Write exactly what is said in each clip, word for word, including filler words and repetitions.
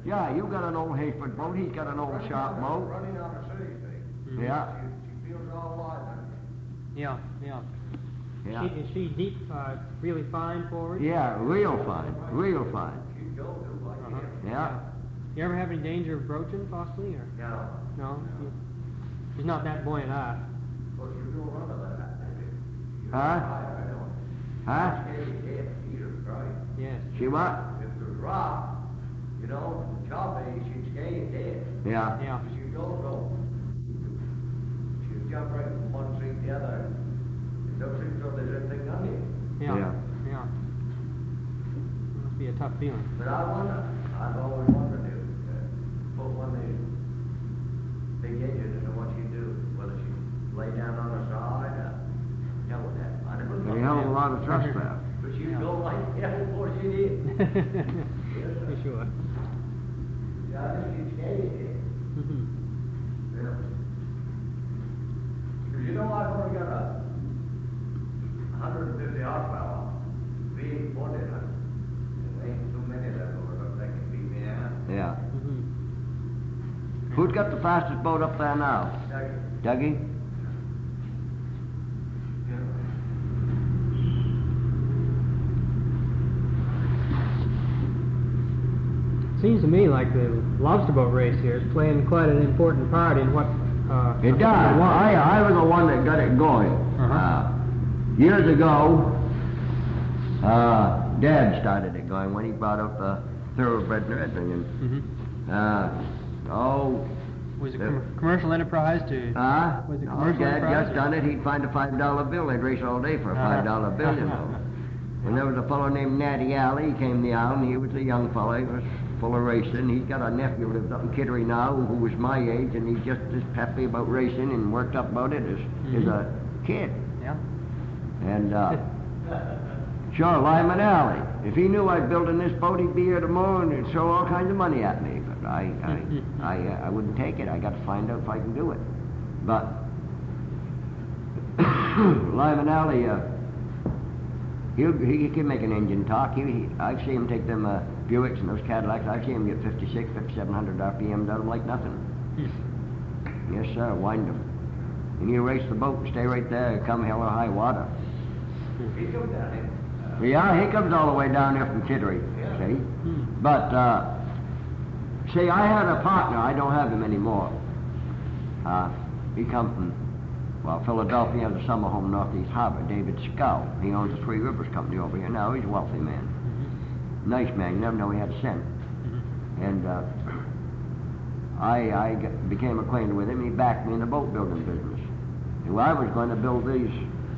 Yeah, you got an old Hayford boat, he's got an old Running sharp on- boat. Running on the city, see? Mhm. Yeah, She, she feels all alive. Yeah, yeah. yeah. She, is she deep, uh, really fine forward? Yeah, real fine, real fine. She'd go do like Uh-huh. him. Yeah. You ever have any danger of broaching, possibly, or? No. No? You- She's not that buoyant, ah. Well, you do run of that. Huh? I know. Huh? Jesus Christ. Yes. She what? If there's rock, you know, chopping, she'd skate dead. Yeah. Yeah. She'd go, go. She'd jump right from one seat to the other. It don't seem so there's anything on it. Yeah. Yeah. Yeah. Must be a tough feeling. But I wonder, I've always wondered if, uh, put one of these big engines into what she'd do, whether she'd lay down on her side, uh, hell with that. I never They hell of a lot of trust there. But she'd Yeah. go like hell before she did. Yes, For sir. sure. Yeah, I think she'd skate it. Mhm. Yeah. 'Cause you know I've only got a hundred and fifty horsepower V eight forty, and there ain't too many of them over that can beat me out. Yeah. Mhm. Who's got the fastest boat up there now? Like, Dougie? you know, Seems to me like the lobster boat race here is playing quite an important part in what. Uh, It does. Well, I, I was the one that got it going. Uh-huh. Uh, years ago, uh, Dad started it going when he brought up the thoroughbred and everything. And, Mhm. uh, oh, Was it Yeah. com- commercial enterprise to? uh, Was it no, commercial Dad enterprise, just or- done it. He'd find a five dollar bill. They'd race all day for a five dollar bill, you know. And there was a fellow named Natty Alley. He came to the island. He was a young fellow. He was full of racing. He's got a nephew who lives up in Kittery now who was my age, and he's just as peppy about racing and worked up about it as, as a kid. Yeah. And, uh, sure, Lyman Alley. If he knew I'd building this boat, he'd be here tomorrow and throw all kinds of money at me. But I, I, I, uh, I wouldn't take it. I got to find out if I can do it. But Lyman Alley, uh, he'll, he can make an engine talk. He, he, I've seen him take them uh, Buicks and those Cadillacs. I've seen him get fifty-six, fifty-seven hundred R P M out of them like nothing. Yes, sir, wind them. And you race the boat and stay right there, come hell or high water. he come down here. Yeah, he comes all the way down here from Kittery, see? But, uh, see, I had a partner, I don't have him anymore. Uh, he come from, well, Philadelphia, has a summer home Northeast Harbor, David Scow. He owns the Three Rivers Company over here now. He's a wealthy man. Nice man, you never know he had a cent. And, uh, I, I got, became acquainted with him, he backed me in the boat building business. And well, I was going to build these,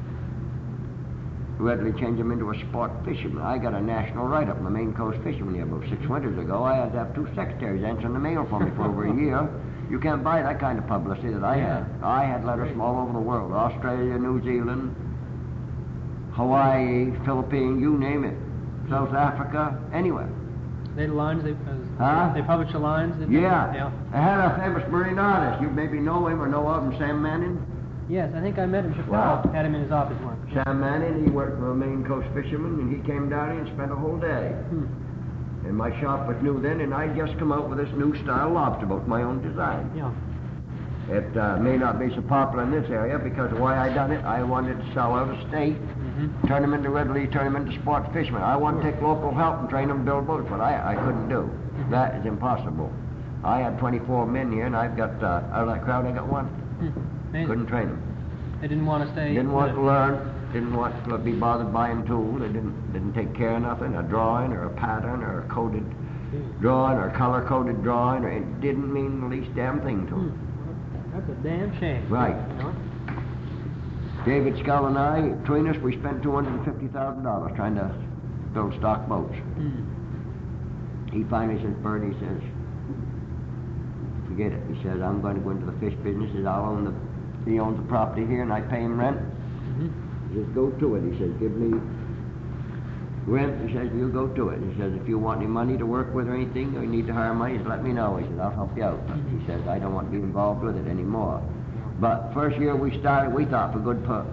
readily change them into a sport fisherman. I got a national write-up in the Maine Coast Fisherman here about six winters ago. I had to have two secretaries answering the mail for me for over a year. You can't buy that kind of publicity that I had. I had letters from all over the world, Australia, New Zealand, Hawaii, Philippines, you name it, South Africa, anywhere. They the lines they. Uh, Huh? They publish the lines. didn't they? Yeah. Yeah. I had a famous marine artist. You maybe know him or know of him, Sam Manning. Yes, I think I met him. Chicago. Wow. Had him in his office once. Sam Manning, he worked for a Maine Coast fisherman, and he came down here and spent a whole day. Hmm. And my shop was new then, and I just come out with this new style lobster boat, my own design. Yeah. It uh, may not be so popular in this area because the way I done it, I wanted to sell out of state, Mm-hmm. turn them into readily, turn them into sport fishermen. I want to take local help and train them to build boats, but I, I couldn't do. That is impossible. I had twenty-four men here, and I've got, uh, out of that crowd, I got one. They, Couldn't train them. they didn't want to stay. Didn't want to uh, learn, didn't want to be bothered buying tools. They didn't, didn't take care of nothing, a drawing or a pattern or a coded drawing or color-coded drawing, or it didn't mean the least damn thing to them. Hmm. That's a damn shame. Right. You know? David Scull and I, between us, we spent two hundred fifty thousand dollars trying to build stock boats. Hmm. He finally says, Bert, he says, forget it. He says, I'm going to go into the fish business. He says, I'll own the, he owns the property here, and I pay him rent. Mm-hmm. He says, go to it. He says, give me rent. He says, you go to it. He says, if you want any money to work with or anything, or you need to hire money, just let me know. He says, I'll help you out. But he says, I don't want to be involved with it anymore. But first year we started, we thought for good pu-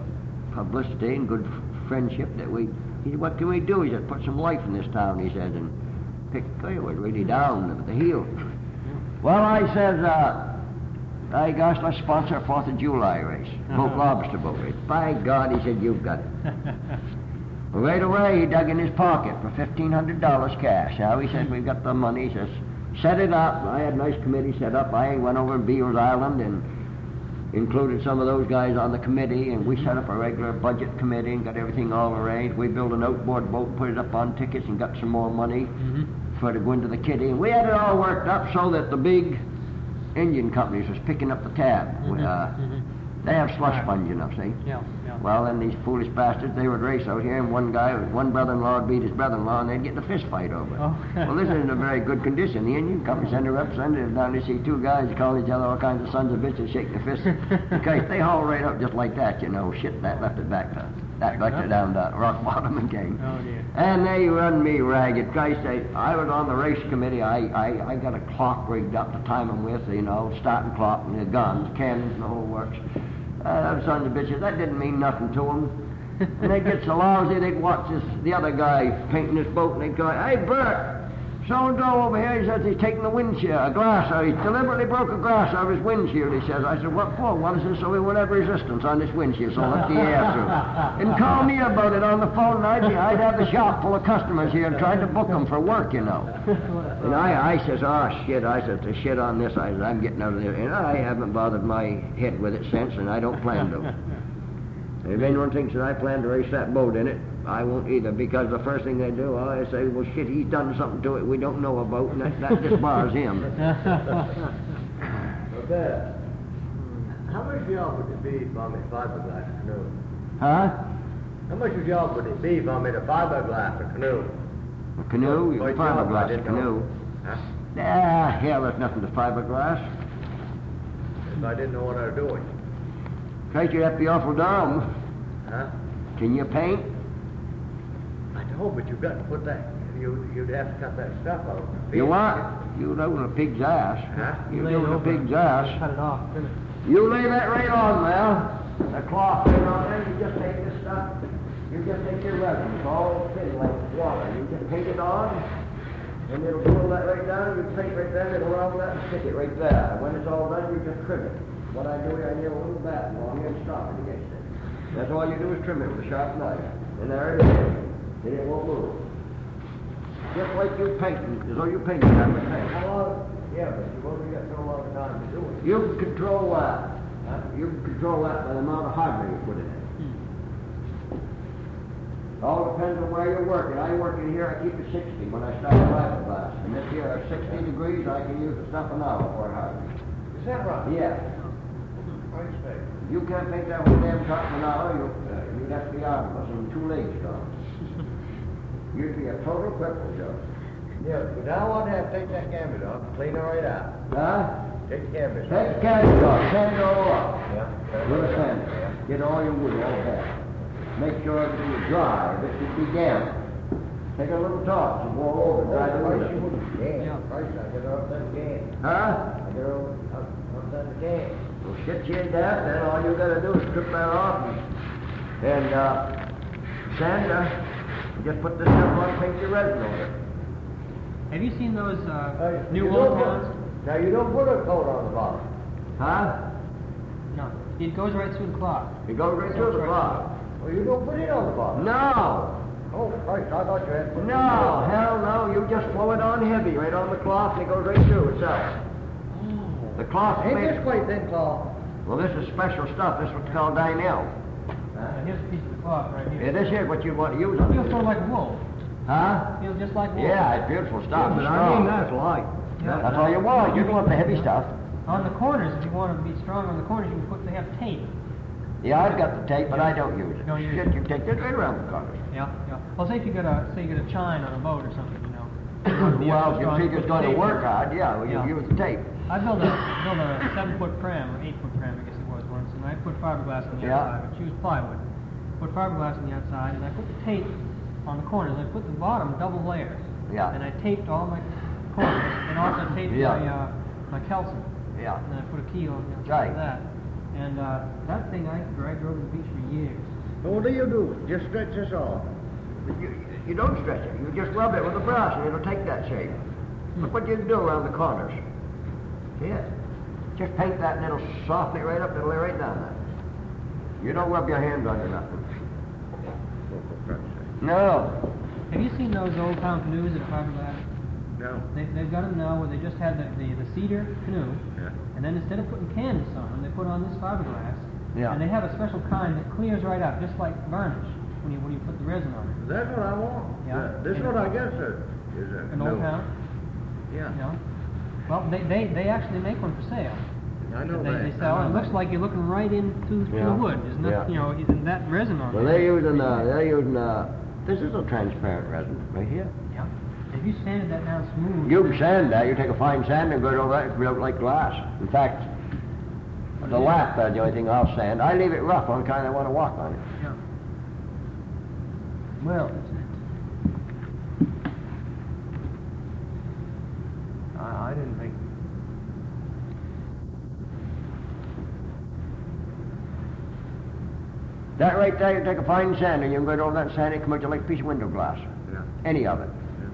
publicity and good f- friendship that we, he said, what can we do? He said, put some life in this town, he said, and picked, they were really down at the heel. Well, I says, uh, hey, gosh, let's sponsor a fourth of July race. Boat lobster boat race. By God, he said, you've got it. Well, right away, he dug in his pocket for fifteen hundred dollars cash. Now, he said, we've got the money. He says, set it up. I had a nice committee set up. I went over to Beals Island and included some of those guys on the committee, and we set up a regular budget committee and got everything all arranged. We built an outboard boat, put it up on tickets, and got some more money Mm-hmm. for to go into the kitty. And we had it all worked up so that the big engine companies was picking up the tab. Mhm, Uh, mhm. They have slush sponge, you know, see? Yeah, yeah. Well, then these foolish bastards, they would race out here, and one guy, one brother-in-law would beat his brother-in-law, and they'd get in a fist fight over it. Oh. Well, this isn't a very good condition. The Indian company send a representative down to see two guys calling each other all kinds of sons of bitches, shaking their fists. Okay, they haul right up just like that, you know. Shit, that left it back to, that left it down to rock bottom again. Oh, dear. And they run me ragged. Christ, I, I was on the race committee. I, I, I got a clock rigged up to time them with, you know, starting clock and the guns, cannons, and the whole works. Uh, those sons of bitches, that didn't mean nothing to them. And they'd get so lousy, they'd watch this, the other guy painting his boat, and they'd go, hey, Bert, so-and-so over here, he says he's taking the windshield, a glass out. He deliberately broke a glass out of his windshield, he says. I said, what for? What is this? So we won't have resistance on this windshield, so let the air through. And call me about it on the phone, and I'd, be, I'd have the shop full of customers here and tried to book them for work, you know. And I, I says, oh, shit, I said, to shit on this, I said, I'm getting out of there. And I haven't bothered my head with it since, and I don't plan to. If anyone thinks that I plan to race that boat in it, I won't either, because the first thing they do, I say, well, shit, he's done something to it we don't know about, and that, that just bars him. Okay. How much job would it be if I made fiberglass canoe? Huh? How much job would it be if I made a fiberglass canoe? A canoe? You What job? I fiberglass a didn't canoe. know. Huh? Ah, hell, there's nothing to fiberglass. If I didn't know what I was doing. Christ, you'd have to be awful dumb. Huh? Can you paint? I know, but you've got to put that, you, you'd have to cut that stuff out. You what? You know a pig's ass. Huh? You Lay it know a over. pig's ass. Cut it off, finish. You lay that right on there. The cloth right on there. You just take this stuff. You just take your resin. It's all thin like water. You just paint it on, and it'll pull that right down. You paint right there. It'll round that and stick it right there. When it's all done, you just trim it. What I do, I nail a little bat along here and stop it against it. That's all you do is trim it with a sharp knife. And there it is. And it won't move. Just like you painting, as though you painted that with paint. How long? Yeah, but you've only got so long a time to do it. You can control that. Huh? You can control that by the amount of hardware you put in it. All depends on where you're working. I work in here, I keep it sixty when I start fiberglass. And this here at sixty degrees, I can use a stuff an hour for hardware. Is that right? Yeah. Right, Spade. You can't make that with damn truck an hour, you, uh, you'd have to be out of us and two legs gone. You'd be a total cripple, Joe. Yeah, but now I want to have to take that canvas off, clean it right out. Huh? Take the canvas Take the off. canvas off, sand it all up. Yeah. With a sander. Get all your wood all back. Make sure everything is dry. If it should be damp, take a little torch and blow over it, dry the wood. Yeah, Christ, I get her up that can. Huh? I get her up, up, up that can. Well, shit you in that, then all you gotta do is strip that off and, and uh, sand, uh, just put this stuff on, paint your resin on it. Have you seen those uh, Hey, new you old don't put- towns? Now, you don't put a coat on the bottom. Huh? No. It goes right through the cloth. It goes right through the cloth. Well, you don't put it on the bottom. No! Oh, Christ, I thought you had to put it No, on. hell no, you just blow it on heavy, right on the cloth, and it goes right through itself. The cloth Ain't makes... this quite thin cloth? Well, this is special stuff. This is what's called Dynel. Uh, here's a piece of the cloth right here. Yeah, this is what you want to use It on feels it. sort of like wool. Huh? Feels just like wool. Yeah, it's beautiful stuff. but It's I mean, strong. that's light. Yeah. That's all you want. You don't want the heavy stuff. On the corners, if you want to be strong on the corners, you can put, they have tape. Yeah, I've got the tape, but I don't use it. Don't use Shit, it. you take this right around the corners. Yeah, yeah. Well, say if you get a, say you get a chine on a boat or something, you know. Well, if you Strong, think it's put going to tape work on it. hard, yeah, well, you Yeah. use the tape. I built a built a seven foot pram, or eight foot pram, I guess it was once, and I put fiberglass on the Yeah. outside. I used plywood. Put fiberglass on the outside, and I put the tape on the corners. I put the bottom double layers. Yeah. And I taped all my corners, and also taped Yeah. my uh, my kelson. Yeah. And then I put a key on the outside Right. of that. And uh, that thing I dragged over the beach for years. So what do you do? Just stretch this off. You, You don't stretch it. You just rub it with a brush and it'll take that shape. Look what you can do around the corners. See it? Just paint that and it'll soften it right up. It'll lay right down there. You don't rub your hands under nothing. No. Have you seen those old town canoes that are fiberglass? No. They, they've got them now where they just had the, the, the cedar canoe, Yeah. and then instead of putting canvas on them, they put on this fiberglass. Yeah. And they have a special kind that clears right up, just like varnish when you when you put the resin on it. That's what I want. Yeah. Uh, This is what I guess is, is a... An old no. town. Yeah. You know. Well, they, they, they actually make one for sale. I know they, that. They sell. I It know looks that. like you're looking right into Yeah. the wood. There's not, Yeah. you know, isn't that resin on Well, there? they're using, uh, they're using, uh, this is a transparent resin right here. Yeah. If you sanded that down smooth. You can sand that. You take a fine sand and go over that. It'll look like glass. In fact, the lap, that's the only thing I'll sand. I leave it rough on kind of want to walk on it. Yeah. Well, I, I didn't think. That right there, you take a fine sander, you can go over that and sand it, come out like a piece of window glass. Yeah. Any of it.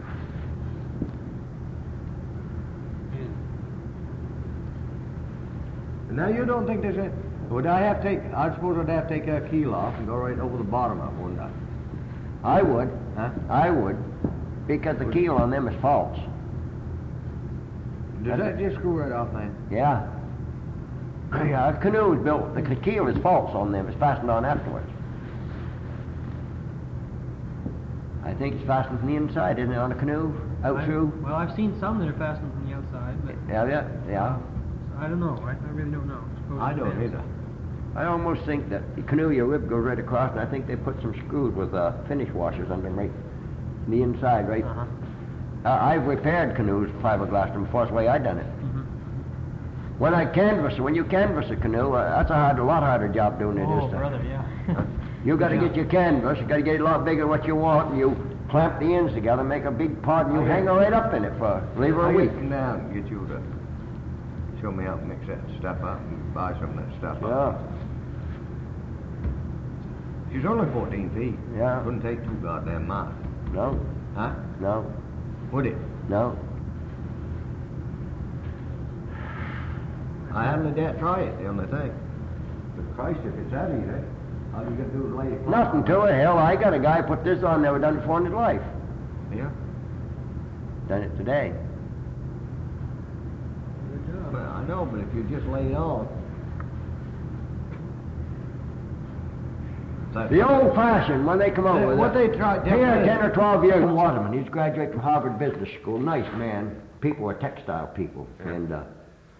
Now, you don't think there's a... Would I have to take... I suppose I'd have to take that keel off and go right over the bottom of it, wouldn't I? I would. Huh? I would. Because the keel on them is false. Does that just screw right off, man? Yeah. Yeah, a canoe is built, the keel is false on them. It's fastened on afterwards. I think it's fastened from the inside, isn't it, on a canoe? Out I- through? Well, I've seen some that are fastened from the outside, but Yeah, yeah, yeah. I don't know. I, I really don't know. Suppose I it don't depends. either. I almost think that the canoe, your rib goes right across, and I think they put some screws with uh, finish washers under them right in the inside, right? Uh-huh. Uh, I've repaired canoes, fiberglass them before. That's the way I done it. Mhm. When I canvass, when you canvass a canoe, uh, that's a hard, a lot harder job doing it Oh, is to- brother, yeah. You got to Yeah. get your canvas. You got to get it a lot bigger than what you want, and you clamp the ends together, make a big pot, and you I hang get- her right up in it for leave her I a week. get come down and get you to show me how to mix that stuff up and buy some of that stuff Yeah, up. She's only fourteen feet. Yeah. Wouldn't take too goddamn much. no, Huh? no, Would it? no. I haven't let that try it, the only thing. But Christ, if it's that easy, all you gotta do is lay it flat. Nothing to it. Hell, I got a guy put this on, never done it before in his life. Yeah. Done it today. Good job. Well, I know, but if you just lay it on. That's The old-fashioned, when they come over with What it. they tried... Here, ten or twelve years in Waterman. He's graduated from Harvard Business School. Nice man. People were textile people. Yeah. And uh,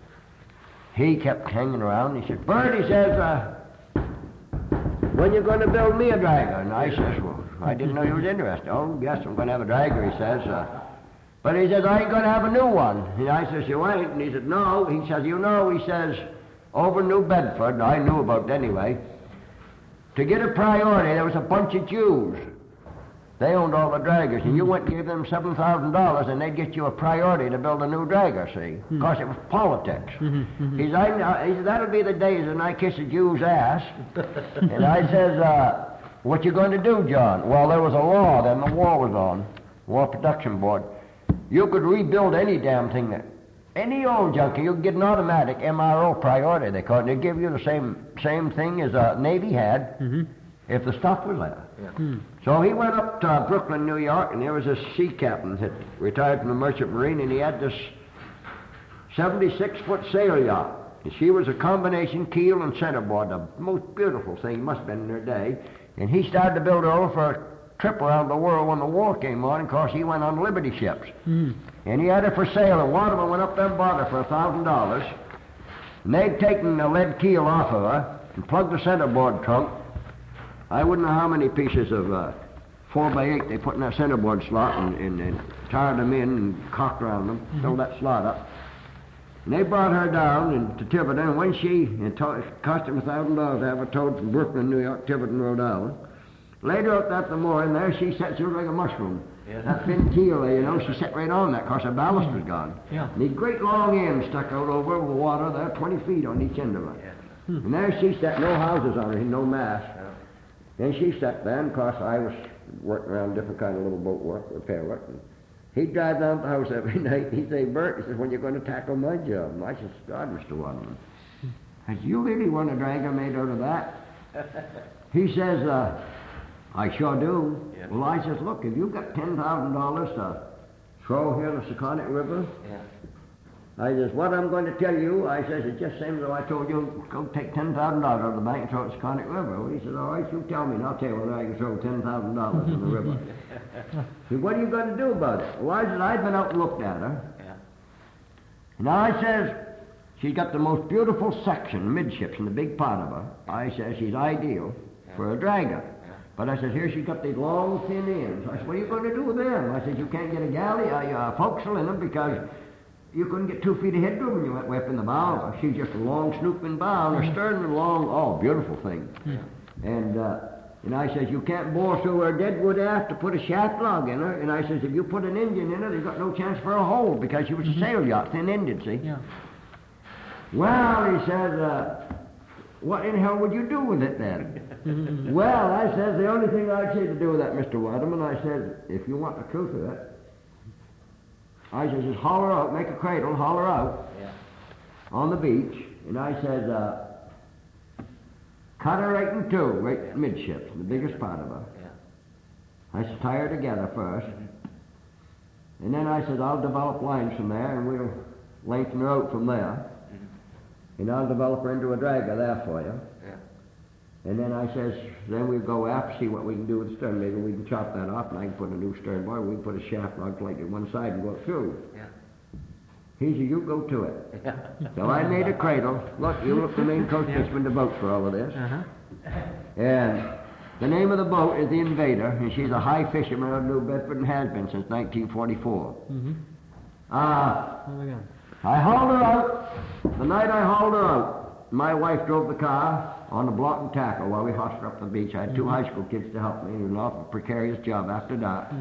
he kept hanging around. He said, Bert, he says, uh, when you going to build me a dragger? And I says, well, I didn't know he was interested. Oh, yes, I'm going to have a dragger, he says. Uh, but he says, I ain't going to have a new one. And I says, you ain't? And he said, no. He says, you know, he says, over New Bedford, and I knew about it anyway, to get a priority, there was a bunch of Jews. They owned all the draggers, and you went and gave them seven thousand dollars, and they'd get you a priority to build a new dragger, see? Of course, it was politics. He said, I, he said, that'll be the days when I kiss a Jew's ass. And I says, uh, what you going to do, John? Well, there was a law then the war was on, War Production Board. You could rebuild any damn thing that, any old junkie, you could get an automatic M R O priority, they call it, and they give you the same same thing as uh, Navy had Mhm. if the stuff was there. Hmm. So he went up to uh, Brooklyn, New York, and there was this sea captain that retired from the Merchant Marine, and he had this seventy-six foot sail yacht. And she was a combination keel and centerboard, the most beautiful thing, must have been in their day. And he started to build her over for a trip around the world when the war came on, and of course he went on Liberty ships. Hmm. And he had her for sale, and Waterman went up there and bought her for a thousand dollars. And they'd taken the lead keel off of her and plugged the centerboard trunk. I wouldn't know how many pieces of uh, four by eight they put in that centerboard slot and, and, and tied them in and cocked around them, mm-hmm. filled that slot up. And they brought her down and to Tiverton, and when she, it to, cost them a thousand dollars to have her towed from Brooklyn, New York, Tiverton, Rhode Island. Later up at the mooring there, she sat, she was like a mushroom. Yes. That thin keel there, you know, she sat right on that, because her ballast was gone. Yeah. And these great long ends stuck out over the water there, twenty feet on each end of her. Yes. And there she sat, no houses on her, no mast. And she sat there, and of course I was working around different kind of little boat work, repair work. And he'd drive down to the house every night. He'd say, Bert, he says, when you're going to tackle my job? And I says, God, Mister Waterman. I said, you really want a dragger made out of that? He says, uh, I sure do. Yeah. Well, I says, look, if you've got ten thousand dollars to throw here in the Seconic River, Yeah. I says, what I'm going to tell you, I says, it just seems though I told you, go take ten thousand dollars out of the bank and throw it in the Seconic River. Well, he says, all right, you tell me, and I'll tell you whether I can throw ten thousand dollars in the river. He said, what are you going to do about it? Well, I said, I'd been out and looked at her. Yeah. Now, I says, she's got the most beautiful section, midships, in the big part of her. I says, she's ideal for a dragger. But I says, here she's got these long, thin ends. I said, what are you going to do with them? I said, you can't get a galley, a uh, forecastle in them because you couldn't get two feet of headroom when you went way up in the bow. She's just a long snooping bow, and her stern and long, oh, beautiful thing. And, uh, and I says, you can't bore through her deadwood aft to put a shaft log in her. And I says, if you put an engine in her, they've got no chance for a hold because she was a sail yacht, thin-ended, see? Yeah. Well, he says, uh, what in hell would you do with it then? Well, I says, the only thing I'd say to do with that, Mister Waterman, I says, if you want the truth of it, I says, just holler out, make a cradle, holler out Yeah. on the beach, and I says, uh, cut her right in two, right midships, the biggest part of her. Yeah. I says, tie her together first, and then I says, I'll develop lines from there, and we'll lengthen her out from there. And I'll develop her into a dragger there for you. Yeah. And then I says, then we'll go aft, see what we can do with the stern. Maybe we can chop that off, and I can put a new stern bar. We can put a shaft log like at one side and go through. Yeah. He said, you go to it. Yeah. So I made a cradle. Look, you look the main coach pitchman the boat for all of this. Uh-huh. And the name of the boat is the Invader, and she's a high fisherman out of New Bedford and has been since nineteen forty-four. Mm-hmm. Uh, Oh, my God. I hauled her out. The night I hauled her out, my wife drove the car on the block and tackle while we hosted up the beach. I had two high school kids to help me. It was an awful precarious job after that.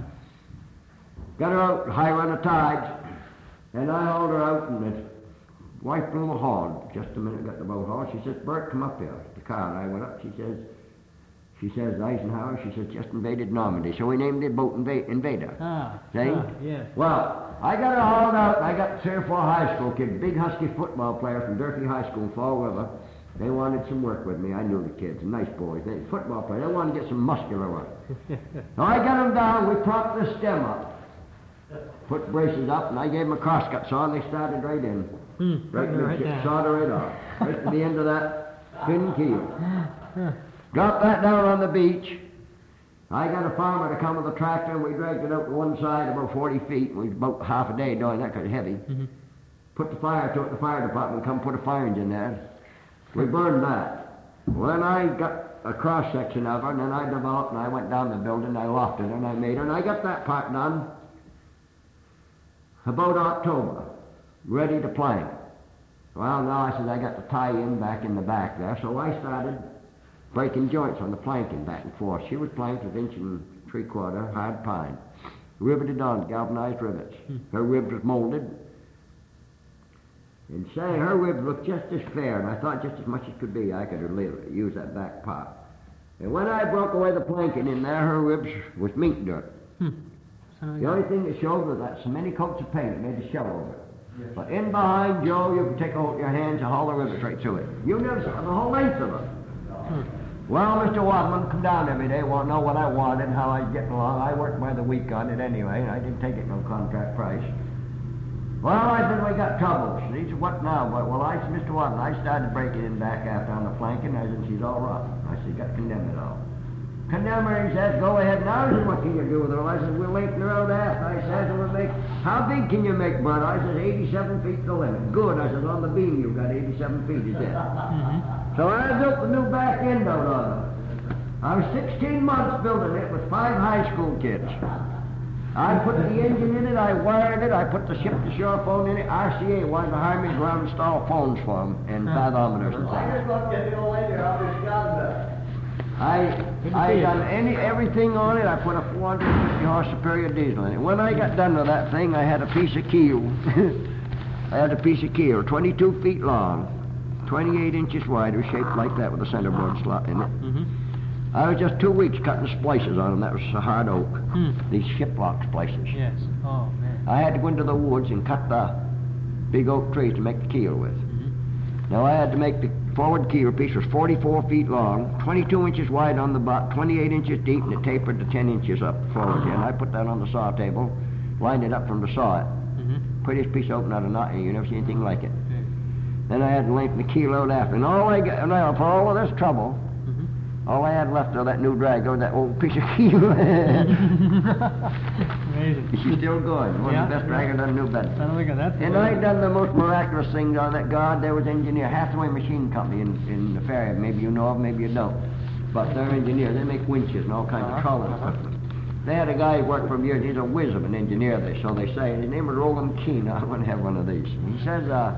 Got her out high on the tides, and I hauled her out, and the wife blew the horn. Just a minute, got the boat hauled. She says, Bert, come up here. The car, and I went up. She says, she says, Eisenhower, she says, just invaded Normandy. So we named the boat Inva- Invader. Ah. See? Ah, yes. Well, I got her hauled out, and I got three or four high school kids, big husky football players from Durfee High School in Fall River. They wanted some work with me. I knew the kids, nice boys. They football players. They wanted to get some muscular work. So I got them down. We propped the stem up, put braces up, and I gave them a crosscut saw, and they started right in. Hmm. Right, Right right down. sawed her right off, right to the end of that thin keel. Dropped that down on the beach. I got a farmer to come with a tractor, and we dragged it out to one side about forty feet. We was about half a day doing that because it's heavy. Mm-hmm. Put the fire to it, the fire department come put a fire engine there. We burned that. Well, then I got a cross-section of her, and then I developed, and I went down the building, I lofted her, and I made her, and I got that part done about October, ready to plank. Well, now I said I got the tie-in back in the back there, so I started breaking joints on the planking back and forth. She was planked with inch and three-quarter hard pine, riveted on galvanized rivets. Her ribs was molded. And say, her ribs looked just as fair, and I thought just as much as could be I could live, use that back part. And when I broke away the planking in there, her ribs was mink dirt. Hmm. So, The only thing that showed was that so many coats of paint, it made a shell over it. But in behind, Joe, you can take a hold of your hands and haul the rivets right through it. You never saw the whole length of it. Well, Mister Waterman come down every day, want to know what I wanted and how I was getting along. I worked by the week on it anyway, and I didn't take it no contract price. Well, I said, we got troubles. And he said, what now? But, well, I said, Mister Waterman, I started breaking in back after on the planking. I said, she's all rotten. I said, got to condemn it all. Condemn her, he says, go ahead now. I said, what can you do with her? Well, I said, we'll lengthen her out aft. I said, we'll make, how big can you make, Bert? I said, eighty-seven feet the limit. Good. I said, on the beam you've got eighty-seven feet, is it? So I built the new back end out on it. I was sixteen months building it with five high school kids. I put the engine in it, I wired it, I put the ship-to-shore phone in it. R C A wanted to hire me to go out and install phones for them and fathometers and I things. just want to get the old lady out of this gun. I I done any everything on it. I put a four hundred fifty horse Superior diesel in it. When I got done with that thing, I had a piece of keel. I had a piece of keel, twenty-two feet long, twenty-eight inches wide. It was shaped like that with a centerboard slot in it. Mm-hmm. I was just two weeks cutting splices on them. That was a hard oak. Hmm. These shiplock splices. Yes. Oh, man. I had to go into the woods and cut the big oak trees to make the keel with. Mm-hmm. Now I had to make the forward keel piece was forty-four feet long, twenty-two inches wide on the butt, twenty-eight inches deep, and it tapered to ten inches up forward here. And I put that on the saw table, lined it up from the saw it. Mm-hmm. Prettiest piece open out of knot, you never see anything like it. Yeah. Then I had to lengthen the keel out after. And all I got, now for all of this trouble, Mm-hmm. all I had left of that new drag was that old piece of keel. Amazing. She's still going. One Yeah. of the best draggers on New Bedford. I don't think of that. And I done the most miraculous things on that. God, there was engineer, Hathaway Machine Company in, in the ferry. Maybe you know of, maybe you don't. But they're engineers. They make winches and all kinds Uh-huh. of trawling equipment. They had a guy who worked for them years. He's a whiz of an engineer, they, so they say. His name was Roland Keene. I want to have one of these. He says, uh,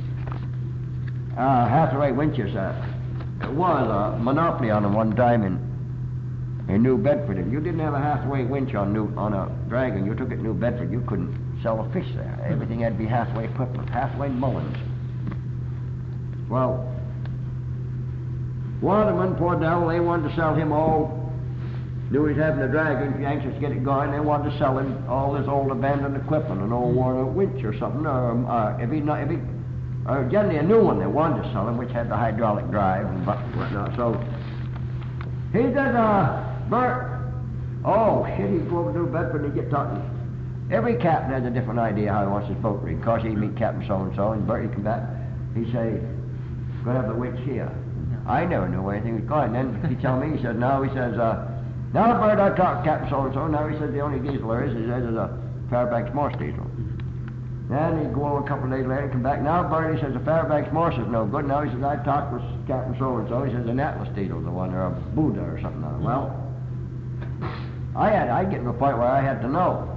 uh, Hathaway winches, uh, it was a monopoly on them one time in in New Bedford. If you didn't have a Hathaway winch on New on a dragon, you took it to New Bedford, you couldn't sell a fish there. Everything had to be Hathaway equipment, Hathaway Mullins. Well, Waterman, poor devil, they wanted to sell him all. Knew he's having a dragon, he's anxious to get it going. They wanted to sell him all this old abandoned equipment, an old worn out winch or something. Or um, uh, if he not, if he, or generally a new one they wanted to sell him, which had the hydraulic drive and whatnot. So he said, uh, Bert, oh shit, he'd go over to New Bedford and he'd get talking. Every captain has a different idea how he wants his boat rigged. Of course, he'd meet Captain so-and-so, and Bert, he'd come back, he'd say, gonna have the winch here. I never knew where anything was going. Then he'd tell me, he said, no, he says, uh, now, Bert, I talked to Captain so-and-so. Now, he said, the only diesel there is, he says, is a Fairbanks Morse diesel. Then he'd go on a couple of days later and come back. Now, Bert, he says, the Fairbanks Morse is no good. Now, he says, I talked with Captain so-and-so. He says, an Atlas diesel's the one, or a Buddha or something. Like that. Well, I had, I'd get to a point where I had to know.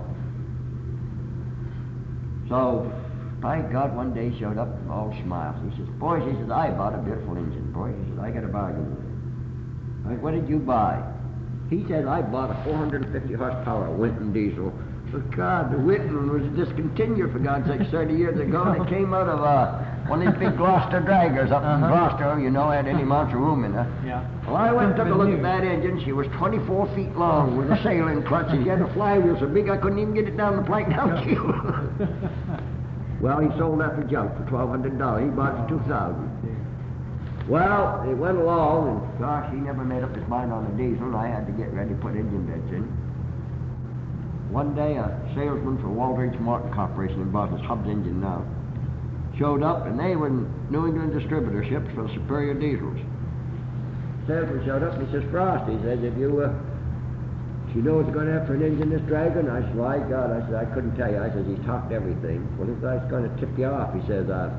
So, by God, one day he showed up all smiles. He says, boys, he says, I bought a beautiful engine. Boy, he says, I got a bargain. I said, what did you buy? He said, I bought a four hundred fifty horsepower Winton diesel. But God, the Winton was discontinued, for God's sake, thirty years ago. It came out of uh, one of these big Gloucester draggers up in Uh-huh. Gloucester, you know, had any amount of room in it. Yeah. Well, I went and took a look at that engine. She was twenty-four feet long with a sailing clutch, and she had a flywheel so big I couldn't even get it down the plank down keel. Well, he sold that for junk for twelve hundred dollars. He bought it for two thousand dollars. Well, it went along, and gosh, he never made up his mind on the diesel, and I had to get ready to put engine beds in. One day, a salesman for Walter H. Martin Corporation in Boston, Hub's engine now, showed up, and they were New England distributorships for the Superior diesels. Salesman showed up, and he says, Frost, he says, if you, uh, do you know what you're going to have for an engine, this dragon? I said, my God, I said, I couldn't tell you. I said, he's talked everything. Well, this guy's going to tip you off. He says, uh,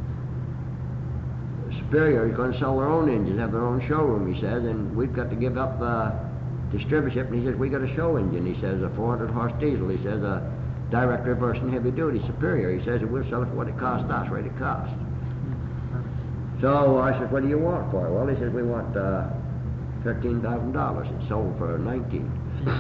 Superior is going to sell their own engines, have their own showroom, he says, and we've got to give up uh, distributorship. And he says, we got a show engine, he says, a four hundred horse diesel, he says, a direct reverse and heavy duty Superior. He says, we'll sell it for what it cost us, what it cost. So I said, what do you want for it? Well, he says, we want uh, thirteen thousand dollars. It sold for nineteen.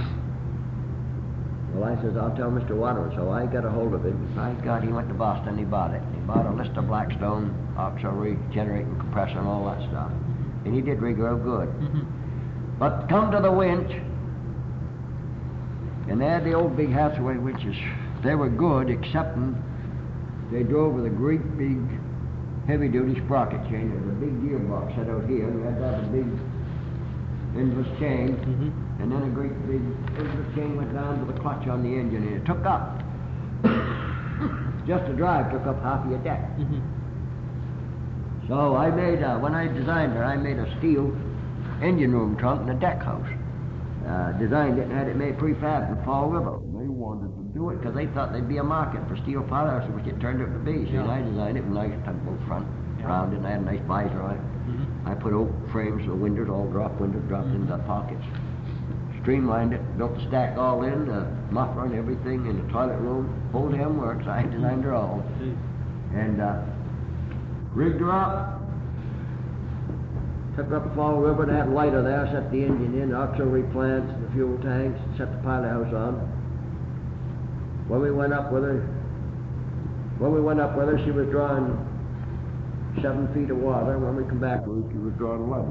Well, I says, I'll tell Mister Waterman. So I got a hold of him. My God, he went to Boston, he bought it. He bought a list of Blackstone, auxiliary, generating, compressor, and all that stuff. And he did rig real good. Mm-hmm. But come to the winch, and they had the old big Hathaway winches. They were good, excepting they drove with a great big heavy-duty sprocket chain. There was a big gearbox set out here. We had to have a big endless chain. Mm-hmm. And then a great big endless chain went down to the clutch on the engine, and it took up. Just the drive took up half of your deck. Mm-hmm. So I made, uh, when I designed her, I made a steel engine room trunk in a deck house. Uh, designed it and had it made prefab in Fall River. They wanted to do it because they thought there'd be a market for steel powerhouse, which it turned out to be. See, Yeah. I designed it with a nice tugboat front, Yeah. rounded, and I had a nice visor on it. Mm-hmm. I put oak frames so the windows all dropped, windows dropped into the pockets. Streamlined it, built the stack all in, the muffler and everything in the toilet room. Whole damn works. I designed her all. And uh, rigged her up. Took her up the Fall River, and had a lighter there, set the engine in, auxiliary plants, the fuel tanks, set the pilot house on. When we went up with her, when we went up with her, she was drawing seven feet of water. When we come back with her, she was drawing eleven.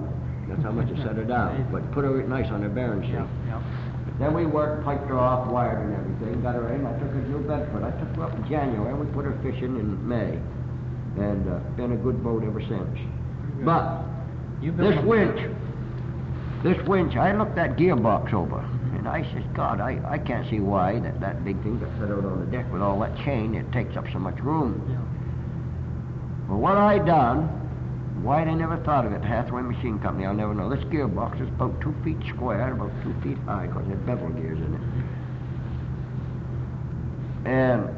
That's how much it set her down. But put her nice on her bearing sheet. Yeah, yeah. Then we worked, piped her off, wired and everything, got her in. I took her to New Bedford. I took her up in January. We put her fishing in May. And uh, been a good boat ever since. But You built this a- winch, this winch, I looked that gearbox over. And I says, God, I, I can't see why that, that big thing got set out on the deck with all that chain. It takes up so much room. Yeah. Well, what I done, why they never thought of it, Hathaway Machine Company, I'll never know. This gearbox is about two feet square, about two feet high, because it had bevel gears in it. And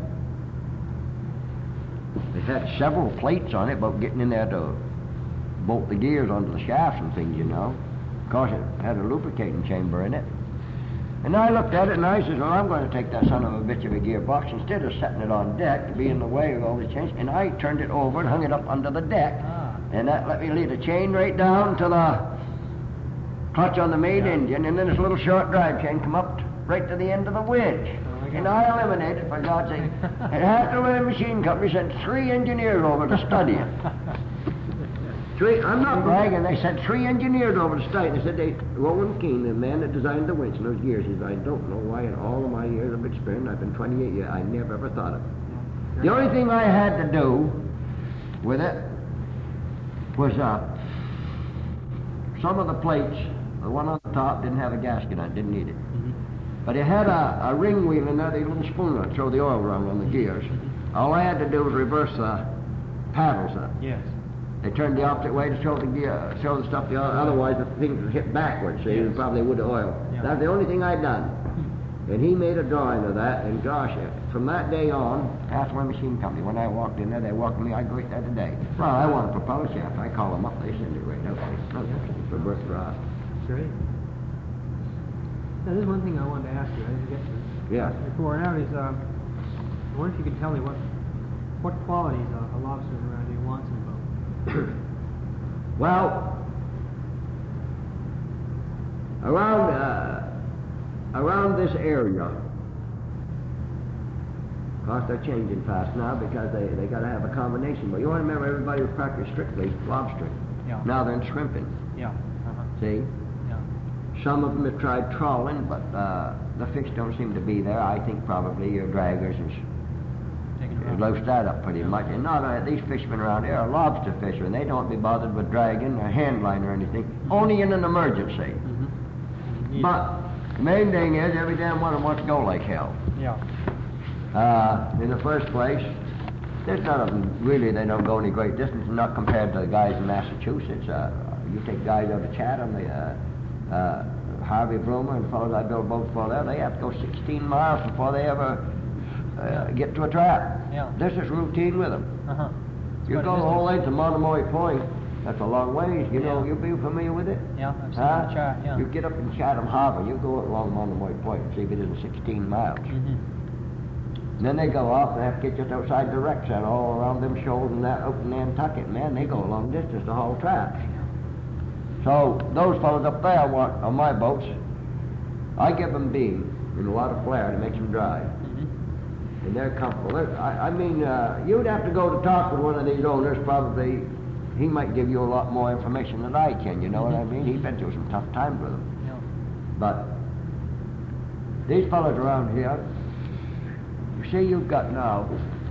it had several plates on it about getting in there to bolt the gears onto the shafts and things, you know. Of course, it had a lubricating chamber in it. And I looked at it and I said, well, I'm going to take that son of a bitch of a gearbox instead of setting it on deck to be in the way of all the chains. And I turned it over and hung it up under the deck. Ah. And that let me lead the chain right down to the clutch on the main Yeah. engine. And then this little short drive chain come up t- right to the end of the winch. Oh, my And God. I eliminated, for God's sake. And Hathaway Machine Company sent three engineers over to study it. Three, I'm not bragging, they sent three engineers over to study. They said they, Rowan Keane, the man that designed the winch and those gears, he said, I don't know why in all of my years of experience, I've been twenty-eight years, I never ever thought of it. The only thing I had to do with it was uh, some of the plates, the one on the top didn't have a gasket on it, didn't need it. Mhm. But it had a, a ring wheel in there, the little spoon on it, throw the oil around on the gears. All I had to do was reverse the paddles up. Yes. They turned the opposite way to show the gear, show the stuff the other, otherwise the things would hit backwards, see, and probably would oil. Yeah. That's the only thing I'd done. And he made a drawing of that, and gosh, eh, from that day on, Hathaway Machine Company, when I walked in there, they welcomed me, I go right there today. Well, I want a propeller shaft. I call them up, they send it right out. No, for birth rod. Great. Now, there's one thing I wanted to ask you. I didn't get to Yeah. before now is, uh, I wonder if you could tell me what what qualities a, a lobsterman around here wants in a boat. Well, around uh, around this area, of course they're changing fast now because they they got to have a combination. But you want to remember, everybody was practically strictly lobstering. Yeah. Now they're in shrimping. Yeah. Uh-huh. See, Yeah. some of them have tried trawling, but uh, the fish don't seem to be there. I think probably your draggers is Taking it It around. loafs that up pretty much. And not uh, these fishermen around here are lobster fishermen. They don't be bothered with dragging or hand line or anything. Only in an emergency. Mm-hmm. But the main thing is every damn one of them wants to go like hell. Yeah. Uh, in the first place, there's none of them really. They don't go any great distance, not compared to the guys in Massachusetts. Uh, you take guys out of Chatham, the uh, uh, Harvey Bloomer and fellows I built boats for there. They have to go sixteen miles before they ever uh, get to a trap. Yeah. This is routine with them. Uh-huh. You quite a go the whole distance. length of Monomoy Point. That's a long ways. You know, Yeah. you'll be familiar with it? Yeah, I've seen Huh? the chart, yeah. You get up in Chatham Harbor, you go along Monomoy Point and see if it isn't sixteen miles. Mm-hmm. And then they go off and have to get just outside the wreck center, all around them shoals and that, out in Nantucket. Man, they go a long distance to haul traps. So those fellows up there want, on my boats, I give them beam and a lot of flare to make them dry. Mm-hmm. And they're comfortable. They're, I, I mean, uh, you'd have to go to talk with one of these owners, probably. He might give you a lot more information than I can, you know what I mean? He's been through some tough times with them. Yeah. But these fellows around here, you see you've got now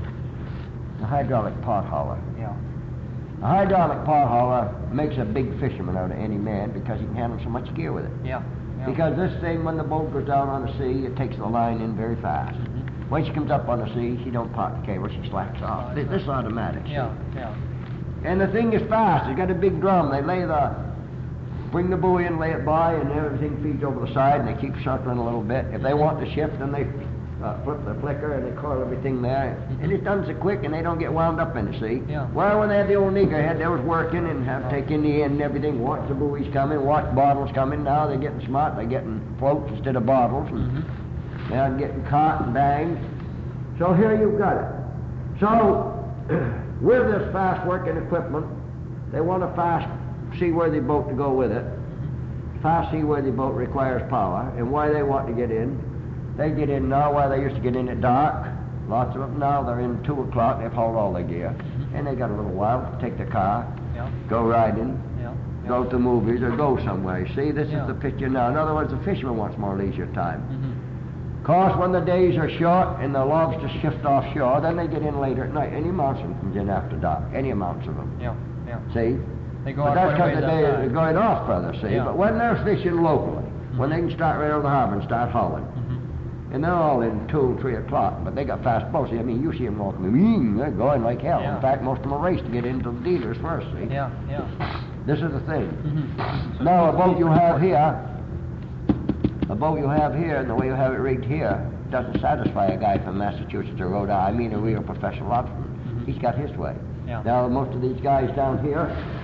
a hydraulic pot hauler. Yeah. A hydraulic pot hauler makes a big fisherman out of any man because he can handle so much gear with it. Yeah. Yeah. Because this thing, when the boat goes down on the sea, it takes the line in very fast. Mhm. When she comes up on the sea, she don't pot the cable, she slacks off. This, this is automatic. see? Yeah. Yeah. And the thing is fast. It's got a big drum. They lay the, bring the buoy in, lay it by, and everything feeds over the side, and they keep circling a little bit. If they want to shift, then they uh, flip the flicker and they coil everything there. And it's done so quick, and they don't get wound up in it, see? Yeah. Well, when they had the old niggerhead, they was working and have taken the end and everything, watch the buoys coming, watch bottles coming. Now they're getting smart. They're getting floats instead of bottles. And Mm-hmm. they're getting caught and banged. So here you've got it. So, with this fast working equipment, they want a fast seaworthy boat to go with it. Fast seaworthy boat requires power, and why they want to get in, they get in now where they used to get in at dark. Lots of them now, they're in two o'clock, they've hauled all their gear. And they got a little while to take the car, Yeah. go riding, Yeah. go to movies or go somewhere. See, this Yeah. is the picture now. In other words, the fisherman wants more leisure time. Mm-hmm. Of course, when the days are short and the lobsters shift offshore, then they get in later at night. Any amounts of them comes in after dark. Any amounts of them. Yeah, yeah. See? They go But out that's quite a because the ways day outside. is going off further, see? Yeah. But when they're fishing locally, when they can start right over the harbor and start hauling, Mm-hmm. and they're all in two, three o'clock, but they got fast boats. I mean, you see them walking, mm, they're going like hell. Yeah. In fact, most of them race to get into the dealers first, see? Yeah, yeah. This is the thing. Mm-hmm. So Now, a it's boat easy you for have them. here, a boat you have here, and the way you have it rigged here, doesn't satisfy a guy from Massachusetts or Rhode Island. I mean, a real professional lobsterman. Mhm. He's got his way. Yeah. Now, most of these guys down here,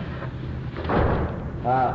uh,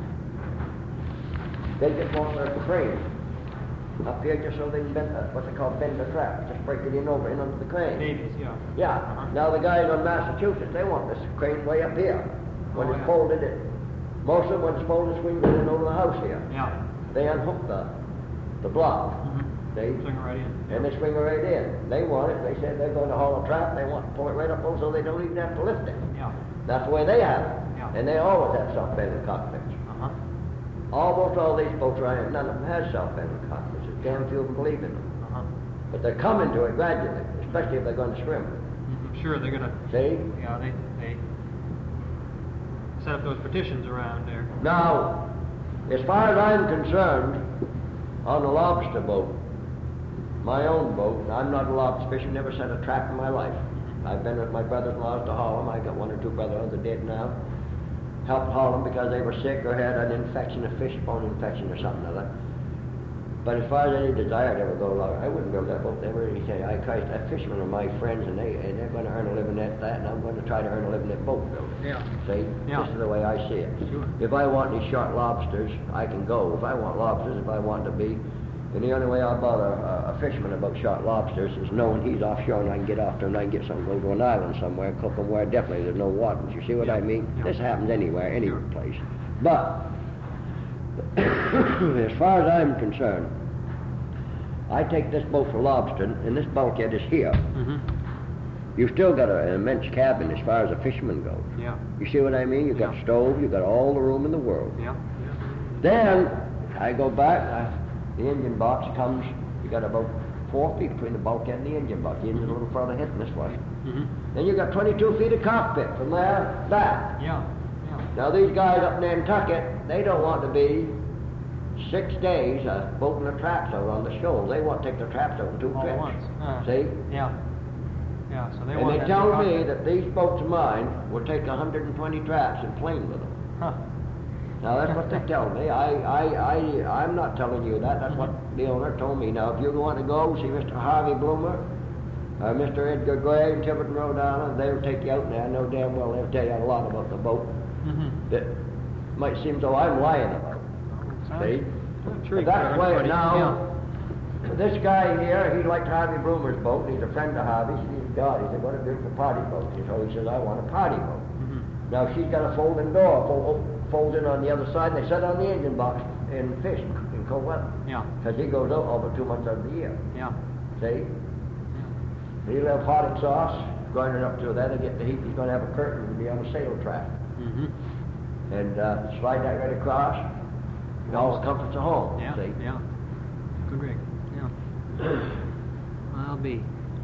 they just want their crane up here just so they can bend, uh, what they call bend the trap, just break it in over in under the crane. Davies, yeah. Yeah. Uh-huh. Now the guys on Massachusetts, they want this crane way up here. When Oh, it's yeah. folded, it most of them when it's folded, swings it in over the house here. Yeah. They unhook the the block. Mm-hmm. They Swing it right in. and they swing it right in. They want it. They said they're going to haul a trap. They want to pull it right up over so they don't even have to lift it. Yeah. That's the way they have it. Yeah. And they always have self-bending cockpits. Uh-huh. Almost all these boats around here, none of them has self-bending cockpits. There's damn few of them believe in them. Uh-huh. But they're coming to it gradually, especially if they're going to swim. Mm-hmm. Sure, they're gonna. See? Yeah, they they set up those petitions around there. Now, as far as I'm concerned, on the lobster boat, my own boat, I'm not a lobster fisher, never set a trap in my life. I've been with my brothers-in-laws to haul them. I got one or two brothers that are dead now. Helped haul them because they were sick or had an infection, a fishbone infection or something or other. But as far as any desire to ever go along, I wouldn't build that boat. They were say, I Christ, that fishermen are my friends, and they and they're going to earn a living at that, and I'm going to try to earn a living at boat building. Yeah. See, Yeah. this is the way I see it. Sure. If I want these short lobsters, I can go. If I want lobsters, if I want to be, and the only way I bother a, a fisherman about short lobsters is knowing he's offshore and I can get off there and I can get some, go to an island somewhere and cook them where definitely there's no water. You see what Yeah. I mean? Yeah. This happens anywhere, any Sure. place. But as far as I'm concerned, I take this boat for lobster, and this bulkhead is here. Mm-hmm. You've still got a, an immense cabin as far as a fisherman goes. Yeah. You see what I mean? You've got Yeah. stove, you've got all the room in the world. Yeah. Then I go back, I, the engine box comes, you got about four feet between the bulkhead and the engine box. The engine's a little further hitting this way. Mm-hmm. Then you got twenty-two feet of cockpit from there back. Yeah. Yeah. Now these guys up in Nantucket, they don't want to be six days uh, boating the traps out on the shoal. They want to take the traps out in two All at trips. once. Uh, See? Yeah. Yeah. So they And want they that tell big me cockpit. that these boats of mine will take one hundred twenty traps and plane with them. Huh. Now that's what they tell me. I, I, I, I'm not telling you that. That's what the owner told me. Now if you want to go see Mister Harvey Bloomer, uh, Mister Edgar Gray in Tiverton, Rhode Island, they'll take you out there. I know damn well they'll tell you a lot about the boat Mm-hmm. that might seem though I'm lying about. See? I'm sure But you that's can, why everybody. now, this guy here, he liked Harvey Bloomer's boat. He's a friend of Harvey's. He's God. He said, what a beautiful party boat. So he says, I want a party boat. Mm-hmm. Now she's got a folding door, fold, folds in on the other side, and they set on the engine box and fish in cold weather. Yeah. Because he goes out over two months out of the year. Yeah. See? He'll have hot exhaust, going it up to that, and get the heat. He's going to have a curtain and be on a sail track. Mm-hmm. And uh, slide that right across, and all the comforts of home. Yeah. See? Yeah. Good rig. Yeah. I'll be.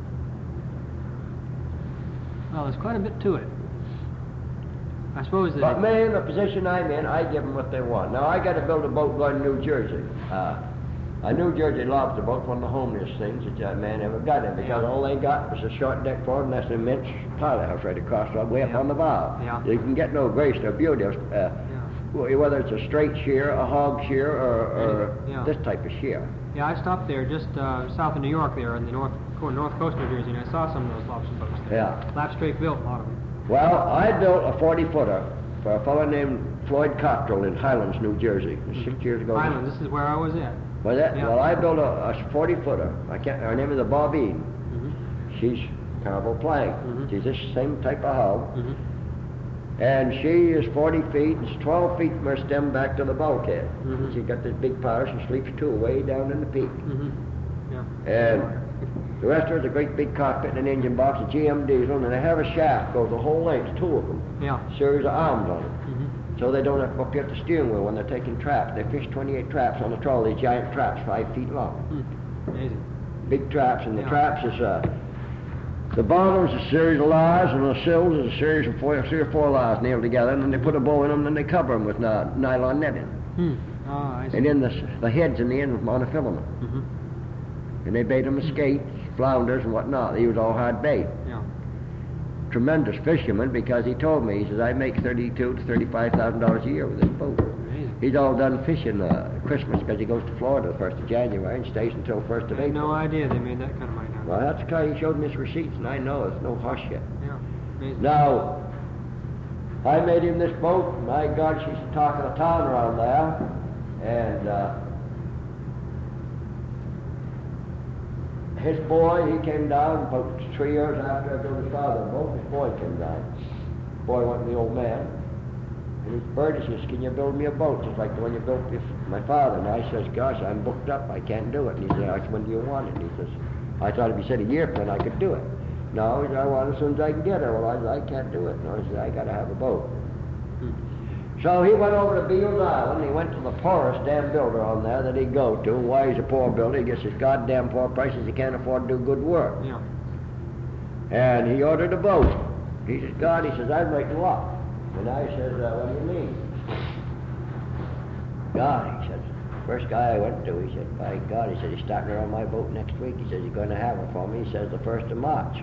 Well, there's quite a bit to it. I suppose that. But me, in the position I'm in, I give them what they want. Now, I got to build a boat going to New Jersey. Uh, a New Jersey lobster boat, one of the homeliest things that that man ever got in, because Yeah. all they got was a short deck for them, and that's an immense pilot house right across, right way up Yeah. on the bow. Yeah. You can get no grace or beauty, uh, Yeah. wh- whether it's a straight shear, a hog shear, or, or Yeah. this type of shear. Yeah, I stopped there just uh, south of New York there in the north, north coast of New Jersey, and I saw some of those lobster boats there. Yeah. Lap straight built, a lot of them. Well, I built a forty-footer for a fellow named Floyd Cottrell in Highlands, New Jersey, six years ago. Island, this is where I was at. Well, that, Yeah. well, I built a, a forty-footer. I can't. Her name is a Bobine. Mm-hmm. She's Carnival plank. Mhm. She's this same type of hull, Mm-hmm. and she is forty feet. It's twelve feet from her stem back to the bulkhead. Mhm. She's got this big power. She sleeps too, way down in the peak. Mm-hmm. Yeah. And the rest of her is a great big cockpit and an engine box, a G M diesel, and they have a shaft goes the whole length, two of them, Yeah. series of arms on it. Mm-hmm. so they don't have to up here at the steering wheel when they're taking traps. They fish twenty-eight traps on the trawl, these giant traps, five feet long. Hmm. Amazing. Big traps, and the Yeah. traps is, uh, the bottom's a series of lines, and the sills is a series of four, three or four lines nailed together, and then they put a bow in them, and they cover them with uh, nylon netting. Hmm. Oh, I see. And then the, the heads in the end with monofilament. Mm-hmm. And they bait them with skates, flounders, and whatnot. They use all hard bait. Yeah. Tremendous fisherman, because he told me, he says, I make thirty-two to thirty-five thousand dollars a year with this boat. Amazing. He's all done fishing uh, Christmas because he goes to Florida the first of January and stays until first of I had April. no idea they made that kind of money down Well, there. that's because he showed me his receipts, and I know it's no hush yet. Yeah. Amazing. Now, I made him this boat. My God, she's the talk of the town around there. And uh, his boy, he came down about three years after I built his father a boat. His boy came down. The boy went to the old man. And his bird, he says, can you build me a boat just like the one you built with my father? And I says, gosh, I'm booked up. I can't do it. And he said, I said, when do you want it? And he says, I thought if he said a year plan, I could do it. No, he said, I want it as soon as I can get it. Well, I said, I can't do it. No, he said, I got to have a boat. So he went over to Beals Island. He went to the poorest damn builder on there that he'd go to. Why he's a poor builder? He gets his goddamn poor prices. He can't afford to do good work. Yeah. And he ordered a boat. He says, God, he says, I'd make luck. And I says, uh, what do you mean? God, he says, first guy I went to, he said, by God, he said, he's starting her on my boat next week. He says, you're going to have her for me. He says, the first of March.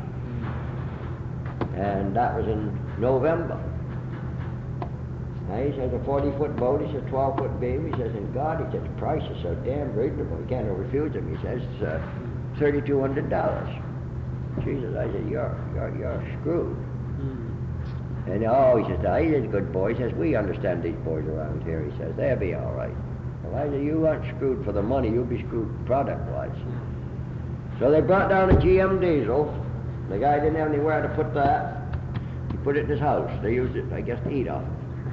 And that was in November. Now, he says, a forty-foot boat, he says, twelve-foot beam. He says, and God, he says, the price is so damn reasonable. You can't refuse him. He says, it's uh, thirty-two hundred dollars. Jesus, I said, you're, you're, you're screwed. Hmm. And, oh, he says, now, he's a good boy. He says, we understand these boys around here. He says, they'll be all right. Well, I said, you aren't screwed for the money. You'll be screwed product-wise. So they brought down a G M diesel. The guy didn't have anywhere to put that. He put it in his house. They used it, I guess, to eat off.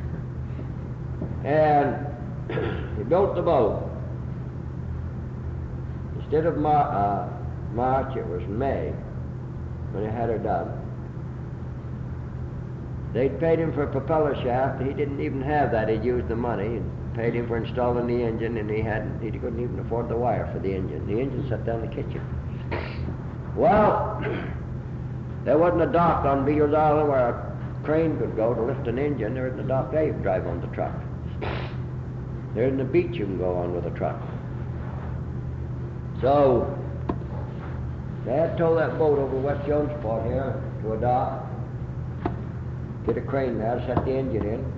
And he built the boat. Instead of Mar- uh, March, it was May when he had her done. They'd paid him for a propeller shaft. He didn't even have that. He'd used the money and paid him for installing the engine, and he hadn't. He couldn't even afford the wire for the engine. The engine sat down in the kitchen. Well, there wasn't a dock on Beals Island where a crane could go to lift an engine. There isn't a dock there you could drive on the truck. There isn't a beach you can go on with a truck. So, they had towed that boat over West Jonesport here to a dock, get a crane there, set the engine in,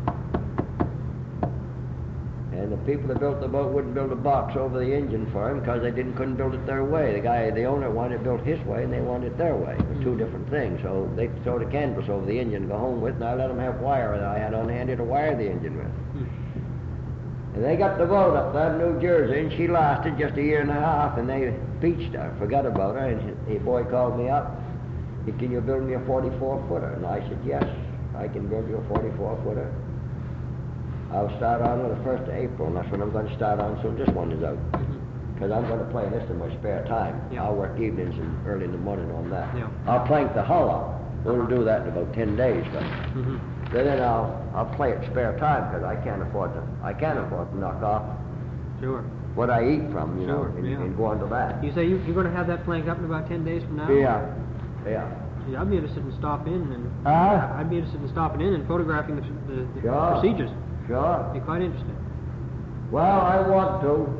and the people that built the boat wouldn't build a box over the engine for him because they didn't couldn't build it their way. The guy, the owner, wanted it built his way, and they wanted it their way. It were two different things. So they throw the canvas over the engine to go home with, and I let them have wire that I had on hand to wire the engine with. And they got the boat up there in New Jersey, and she lasted just a year and a half, and they beached her, forgot about her, and the boy called me up. He said, can you build me a forty-four footer? And I said, yes, I can build you a forty-four footer. I'll start on it the first of April, and that's when I'm going to start on soon. This one is out. Because I'm going to play this in my spare time. Yeah. I'll work evenings and early in the morning on that. Yeah. I'll plank the hull up. We'll do that in about ten days, but Mm-hmm. then I'll I'll play it spare time because I can't afford to I can't afford to knock off Sure. what I eat from, you know, Sure, and, yeah. and go on to that. You say you, you're going to have that plank up in about ten days from now? Yeah, yeah. Gee, I'd be interested in stopping in and Uh, I'd be interested in stopping in and photographing the, the, the Sure. procedures. Sure. Be quite interested. Well, I want to.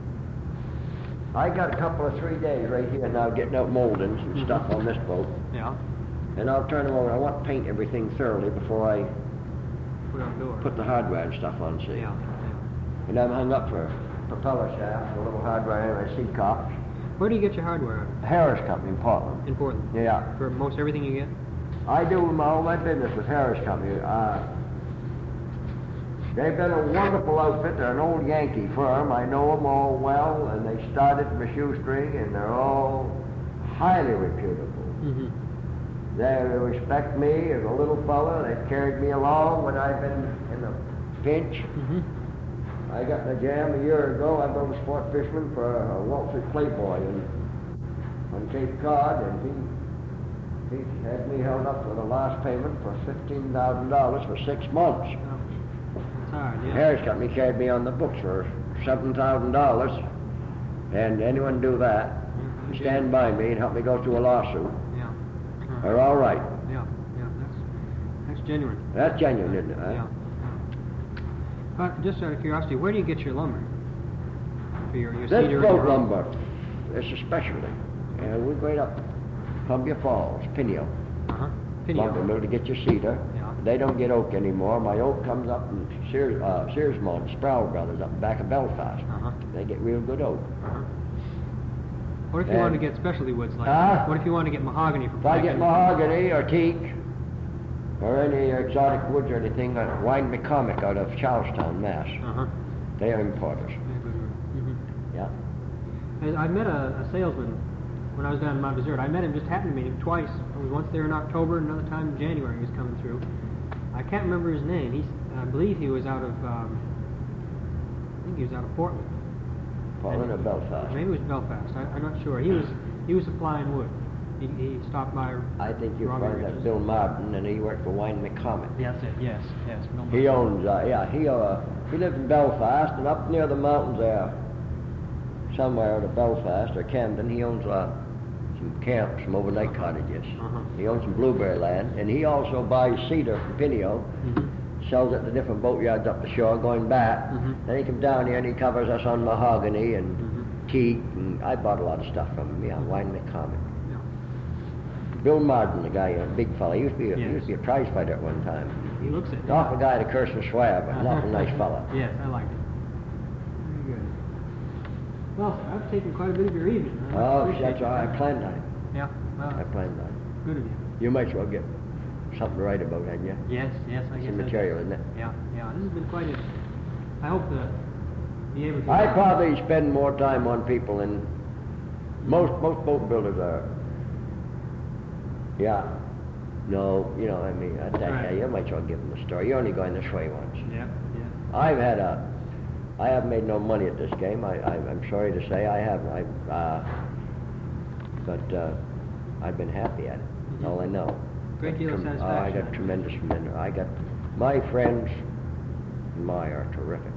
I got a couple of three days right here now getting out moldings and stuff on this boat, Yeah. and I'll turn them over. I want to paint everything thoroughly before I Put on door. put the hardware and stuff on, see. Yeah. yeah. And I'm hung up for propeller shaft, a little hardware and a seat cop. Where do you get your hardware Harris Company in Portland. in Portland? Yeah. For most everything you get? I do my, all my business with Harris Company. Uh, they've been a wonderful outfit. They're an old Yankee firm. I know them all well, and they started from a shoestring, and they're all highly reputable. Mm-hmm. They respect me as a little fella. They've carried me along when I've been in a pinch. Mm-hmm. I got in a jam a year ago. I built a sport fisherman for a Walter Playboy in, on Cape Cod, and he he had me held up for the last payment for fifteen thousand dollars for six months. Oh. It's hard, yeah. Harris Company carried me on the books for seven thousand dollars, and anyone do that, Yeah, stand by me and help me go through a lawsuit, Yeah. Uh-huh. they're all right. Yeah, yeah, that's, that's genuine. That's genuine, isn't it? huh? Yeah. Uh, just out of curiosity, where do you get your lumber? For your, your This cedar and boat your oak? lumber, it's a specialty. And we go up Columbia Falls, Pineo. Uh-huh. Lumber Pineo. mill to get your cedar. Yeah. They don't get oak anymore. My oak comes up from Sears, uh, Searsmont, Sproul Brothers, up back of Belfast. Uh-huh. They get real good oak. Uh-huh. What if you And- want to get specialty woods like Huh? What if you want to get mahogany for If I get planking? mahogany or teak or any exotic woods or anything, uh, Wine McCormick out of Charlestown, Mass. Uh-huh. They are importers. Yeah, good word. Mhm. Yeah. I I met a, a salesman when I was down in Mount Desert. I met him, just happened to meet him twice. I was once there in October, and another time in January he was coming through. I can't remember his name. He's, I believe he was out of, um, I think he was out of Portland. Portland or And- Belfast. Maybe it was Belfast. I, I'm not sure. He was he was supplying wood. He, he stopped by. I think you Robbie find that Rich's. Bill Martin, and he worked for Wine McCormick. Yeah, that's it. Yes, yes. Bill He Martin. owns, uh, yeah, he uh, he lives in Belfast, and up near the mountains there, somewhere out of Belfast or Camden, he owns uh, some camps, some overnight cottages. Uh-huh. He owns some blueberry land, and he also buys cedar from Pineo, Mhm. sells it to different boatyards up the shore, going back. Mhm. Then he comes down here and he covers us on mahogany and Mhm. teak, and I bought a lot of stuff from him. Yeah, Wine McCormick. Yeah. Bill Martin, the guy, a big fella. He used to be a, he Yes. used to be a prize fighter at one time. He looks it. An awful guy to curse and swear, but an awful nice fella. Yes, I like it. Very good. Well, I've taken quite a bit of your evening. I Oh, appreciate that's your all. I time. planned on it. Yeah, well, I planned on it. good of you. You might as well get something to write about, hadn't you? Yes, yes, I guess Some I- material, isn't it? Yeah, yeah. This has been quite a. I hope to be able to. I probably spend more time on people than most most boat builders are. Yeah. No, you know, I mean, I tell Right. you, you might as well give them a story. You're only going this way once. Yeah, yeah. I've had a, I haven't made no money at this game. I, I I'm sorry to say I haven't. I, uh, but uh, I've been happy at it. That's all I know. Great deal of Trem- satisfaction. Oh, I got tremendous, tremendous. I got my friends. My are terrific.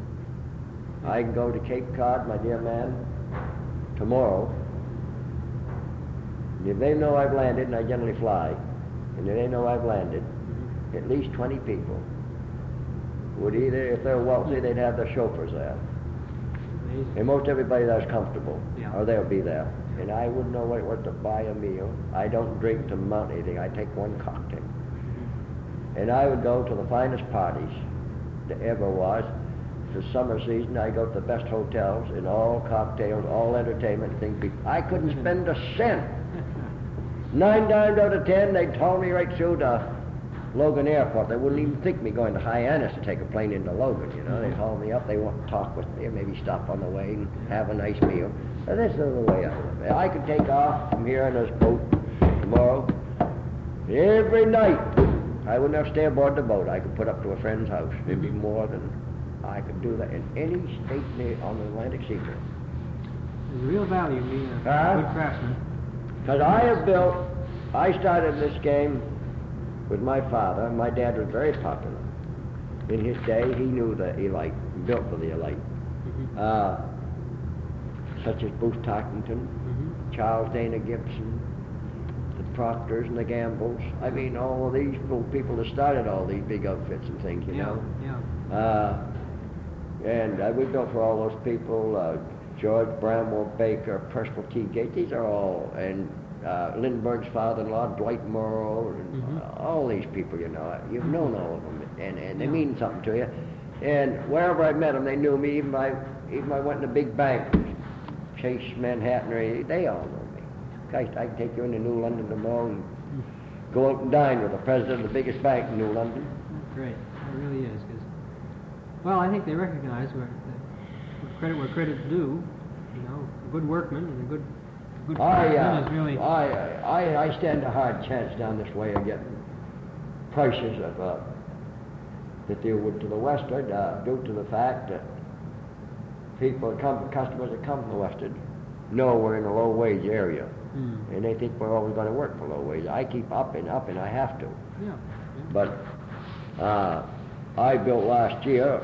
I can go to Cape Cod, my dear man, tomorrow. And if they know I've landed, and I generally fly, and if they know I've landed, Mhm. at least twenty people would either, if they're wealthy, they'd have their chauffeurs there. Amazing. And most everybody there's comfortable, Yeah. or they'll be there. And I wouldn't know what it was to buy a meal. I don't drink to mount anything. I take one cocktail. And I would go to the finest parties there ever was. The summer season, I go to the best hotels and all cocktails, all entertainment things. I couldn't spend a cent. Nine times out of ten, they'd haul me right through to Logan Airport. They wouldn't even think me going to Hyannis to take a plane into Logan, you know. They'd haul me up, they want to talk with me, or maybe stop on the way and have a nice meal. And this is the way I live. I could take off from here in this boat tomorrow. Every night, I wouldn't have to stay aboard the boat. I could put up to a friend's house. It'd be more than I could do that in any state near on the Atlantic seaboard. There's real value in being a Huh? good craftsman. Because I have built, I started this game with my father. My dad was very popular. In his day, he knew the elite, built for the elite. Mhm. Uh, such as Booth Tarkington, Mhm. Charles Dana Gibson, the Proctors and the Gambles. I mean, all of these little people that started all these big outfits and things, you Yeah, know. yeah. Uh, and uh, we built for all those people, uh, George Bramwell Baker, Percival T. Gates, these are all, and uh, Lindbergh's father-in-law, Dwight Morrow, and Mhm. uh, all these people, you know. You've known all of them, and, and they Yeah. mean something to you. And wherever I met them, they knew me. Even I, even I went in a big bank, Chase, Manhattan, or they all know me. Guys, I can take you into New London tomorrow and go out and dine with the president of the biggest bank in New London. Great. It really is. 'Cause, well, I think they recognize where, that credit where credit's due. You know, a good workman and a good, good I, craftsman uh, is really. I, I, I stand a hard chance down this way of getting prices of, uh, that they would to the westward, uh, due to the fact that people that come, customers that come from the westward know we're in a low wage area, Hmm. and they think we're always going to work for low wage. I keep up and up, and I have to. Yeah. yeah. But uh, I built last year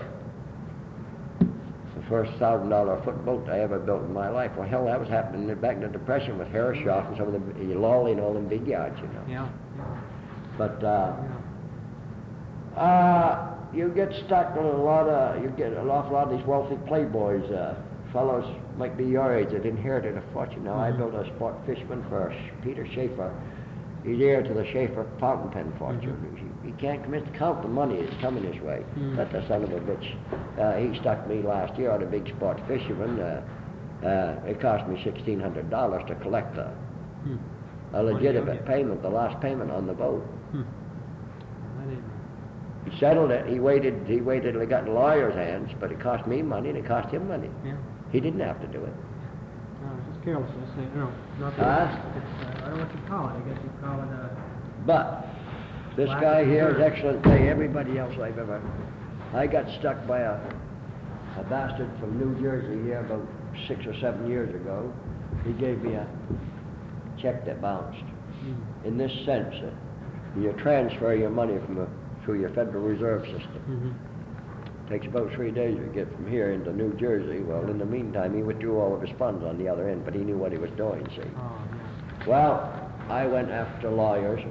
the first thousand dollar foot boat I ever built in my life. Well, hell, that was happening back in the Depression with Harrishoff and some of the Lawley and all them big yards, you know. Yeah. But uh, Yeah. uh, you get stuck with a lot of, you get an awful lot of these wealthy playboys, uh, fellows might be your age that inherited a fortune. Now, I Mhm. built a sport fisherman for Sh- Peter Schaefer. He's heir to the Schaefer fountain pen fortune. He, he can't commit to count the money that's coming his way. Mhm. But the son of a bitch, uh, he stuck me last year on a big sport fisherman. Uh, uh, it cost me sixteen hundred dollars to collect a, Hmm. a legitimate you? payment, the last payment on the boat. Hmm. I didn't. He settled it. He waited. He waited till it got in lawyer's hands, but it cost me money and it cost him money. Yeah. He didn't have to do it. No, it's just carelessness. You know, not Huh? that it's, uh, I don't know what you call it. I guess you call it uh, But this Lack guy of here is reserve. excellent. Hey, everybody else I've ever, I got stuck by a a bastard from New Jersey here about six or seven years ago. He gave me a check that bounced. mm, In this sense, uh, you transfer your money from a, through your Federal Reserve System. mhm. Takes about three days to get from here into New Jersey. Well, in the meantime, he withdrew all of his funds on the other end, but he knew what he was doing, see. Oh, yeah. Well, I went after lawyers,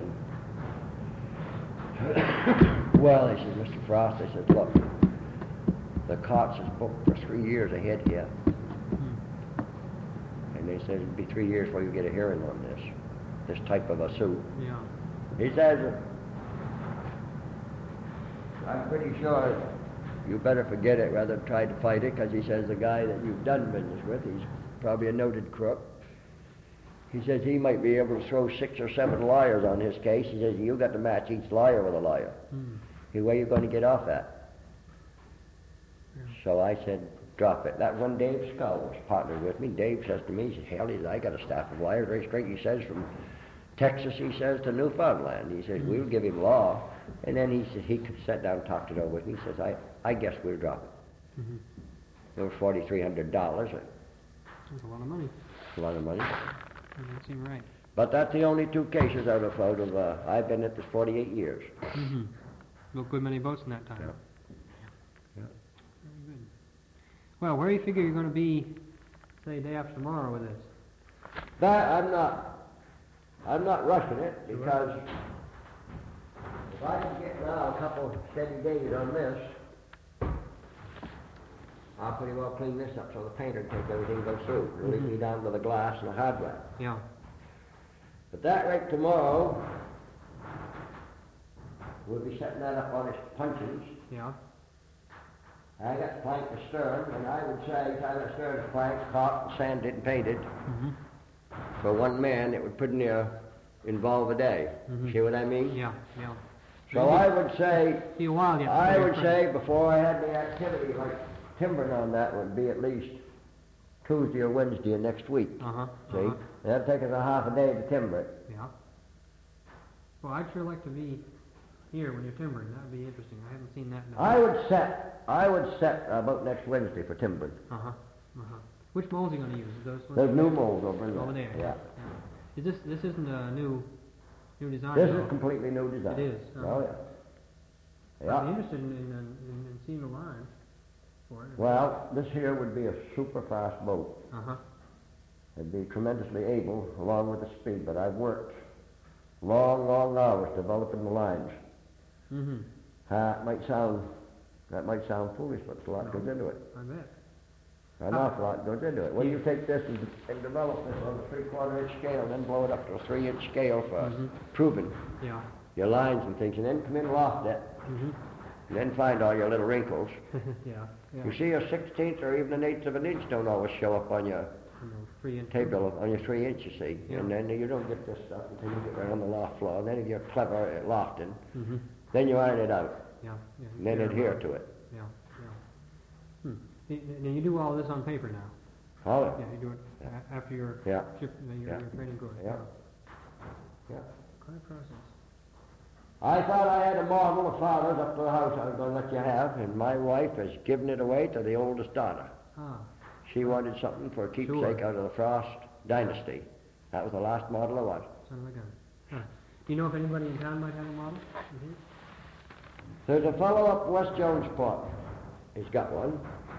and well, they said, Mister Frost, they said, look, the courts is booked for three years ahead here, Hmm. and they said it'd be three years before you get a hearing on this, this type of a suit. Yeah. He says, I'm pretty sure you better forget it rather than try to fight it, because he says the guy that you've done business with, he's probably a noted crook. He says he might be able to throw six or seven lawyers on his case. He says, you got to match each lawyer with a lawyer. Hmm. He, where are you going to get off at? Yeah. So I said, drop it. That one Dave Scull was partnered with me. Dave says to me, he says, hell, he says, I got a staff of lawyers very straight. He says, from Texas, he says, to Newfoundland. He says, we'll give him law. And then he said, he could sit down and talk it over with me. He says, I, I guess we'll drop it. Mhm. It was forty-three hundred dollars. That's a lot of money. A lot of money. That doesn't seem right. But that's the only two cases out of, out of uh, I've been at this forty-eight years. Mm-hmm. Built good many boats in that time. Yeah. Yeah. Very good. Well, where do you figure you're going to be, say, day after tomorrow with this? That, I'm not, I'm not rushing it, because if I can get now a couple steady days on this, I'll pretty well clean this up so the painter can take everything and go through. It'll leave me down to the glass and the hardware. Yeah. But that right tomorrow, we'll be setting that up on its punches. Yeah. I got the plank astern, and I would say, if I got stern plank, caulked, sanded, and painted, Mm-hmm. for one man, it would pretty near involve a day. Mhm. See what I mean? Yeah, yeah. So I would say, See a while yet. I before would you're say before I had the activity, like timbering on that would be at least Tuesday or Wednesday of next week. Uh-huh. See? Uh-huh. That'd take us a half a day to timber it. Yeah. Well, I'd sure like to be here when you're timbering. That'd be interesting. I haven't seen that in a I would set, I would set about next Wednesday for timbering. Uh-huh. Uh-huh. Which molds are you going to use? Those ones? There's new molds over in there. Over there. Yeah. Is this this isn't a new new design? This at is all? completely new design. It is, uh-huh. Oh, yeah. I'd be Yeah. interested in, in, in, in seeing a line for it. Well, this here would be a super fast boat. Uh-huh. It'd be tremendously able, along with the speed, but I've worked long, long hours developing the lines. Mm-hmm. Uh, it might sound, that might sound foolish, but a lot goes into it. I bet. An awful lot goes into it. When you take this and, and develop this on a three-quarter inch scale, and then blow it up to a three-inch scale for Mhm. proving Yeah. your lines and things, and then come in loft it, Mm-hmm. and then find all your little wrinkles. yeah. Yeah. You see, a sixteenth or even an eighth of an inch don't always show up on your You know, free inch. table, on your three inch, you see. Yeah. And then you don't get this stuff until you get right on the loft floor. And then if you're clever at lofting, Mm-hmm. then you iron it out, Yeah. Yeah. and then Yeah. adhere to it. Yeah. Yeah. Hmm. Y- y- Now you do all this on paper now. Oh, Yeah. You do it a- after your yeah, ship, uh, your, Yeah. your training course. Yeah. yeah. Quite a process. I thought I had a model of father's up to the house I was going to let you have, and my wife has given it away to the oldest daughter. Ah. She wanted something for a keepsake Sure. out of the Frost dynasty. That was the last model I was. Son of a gun. Huh. Do you know if anybody in town might have a model? Mm-hmm. There's a fellow up West Jonesport. He's got one.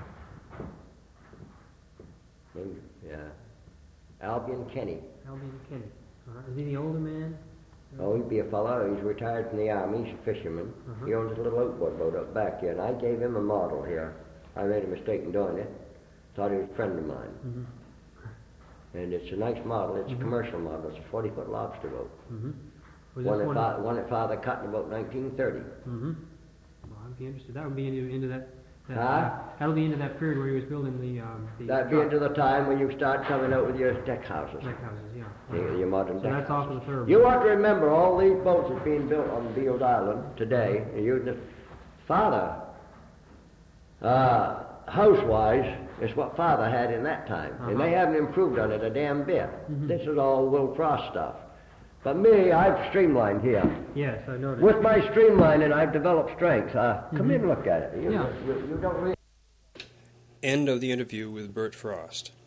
Named, yeah, Albion Kenny. Albion Kenny. Uh, is he the older man? Oh, he'd be a fellow. He's retired from the army. He's a fisherman. Uh-huh. He owns a little outboard boat up back here, and I gave him a model here. I made a mistake in doing it. Thought he was a friend of mine. Mm-hmm. And it's a nice model. It's Mm-hmm. a commercial model. It's a forty-foot lobster boat. Mm-hmm. Was One this that, one? fa- one that father cut in about nineteen thirty. Mm-hmm. Well, I'd be interested. That would be into, into that. that Huh? That'll be into that period where he was building the. Um, the That'd be truck- into the time when you start coming out with your deck houses. deck houses, yeah. Your, your modern So deck that's houses. off of the third. You ought to remember all these boats that's being built on Beale Island today. You, the father, uh, house-wise, is what father had in that time, and they Uh-huh. haven't improved on it a damn bit. Mhm. This is all Will Frost stuff. But me, I've streamlined here. Yes, I noticed. With my streamlining, I've developed strength. Uh, come Mhm. in and look at it. You, Yeah. you, you don't really. End of the interview with Bert Frost.